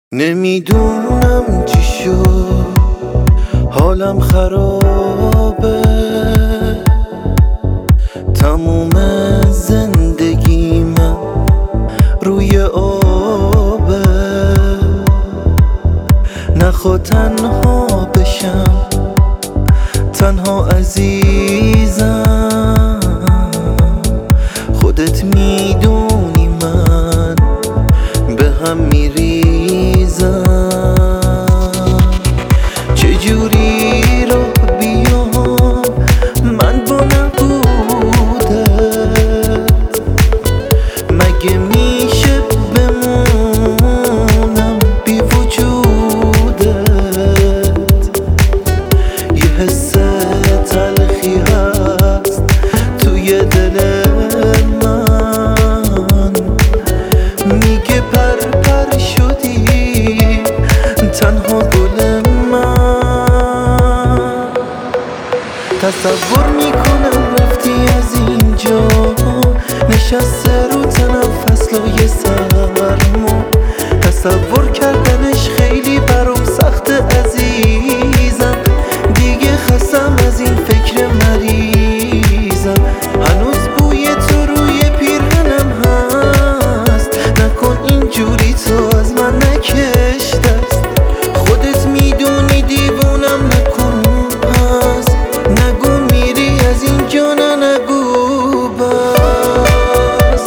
نمیدونم چی شد، حالم خرابه، تموم زندگی من روی آبه. نخوا تنها بشم، تنها عزیزم، خودت میدونی من به هم میریزم. چجوری رو بیام من با نبودت؟ مگه میشه بمونم بی وجودت؟ یه حس تلخی هست توی دل من، میگه پر پر شدی تنها گل من. تصور میکنم رفتی از اینجا، نشسته رو تنم فصلای سرما. تصور کردنش خیلی برام سخت عزیزم، دیگه خستم از این فکر مریضم. هنوز بوی تو روی پیرهنم هست، نکن اینجوری تو از من نکش دست. خودت میدونی دیوونم نکن پس، نگو میری از اینجا، نه نگو بس.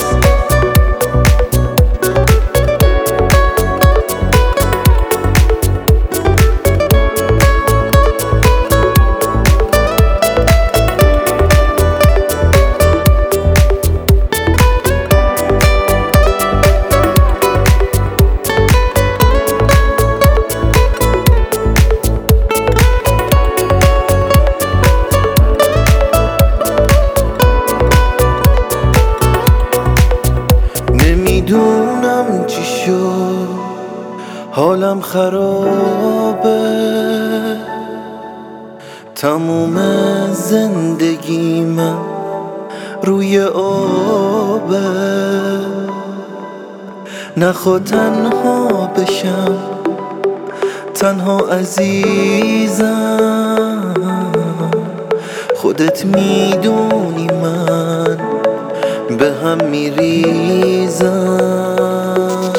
نمیدونم چی شد، حالم خرابه، تموم زندگی من روی آبه. نخوا تنها بشم، تنها عزیزم، خودت میدونی من به هم میریزم.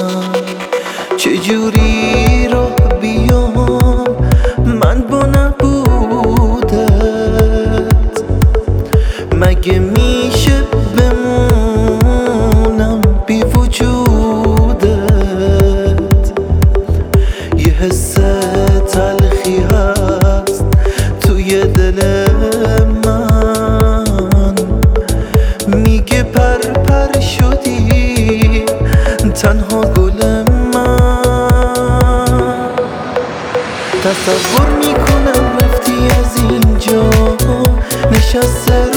چجوری راه بیام من با نبودت؟ مگه میشه بمونم بی وجودت؟ یه حس تلخی هست توی دل من، میگه پر پر شدی تنها گل من. تصور میکنم رفتی از اینجا، نشسته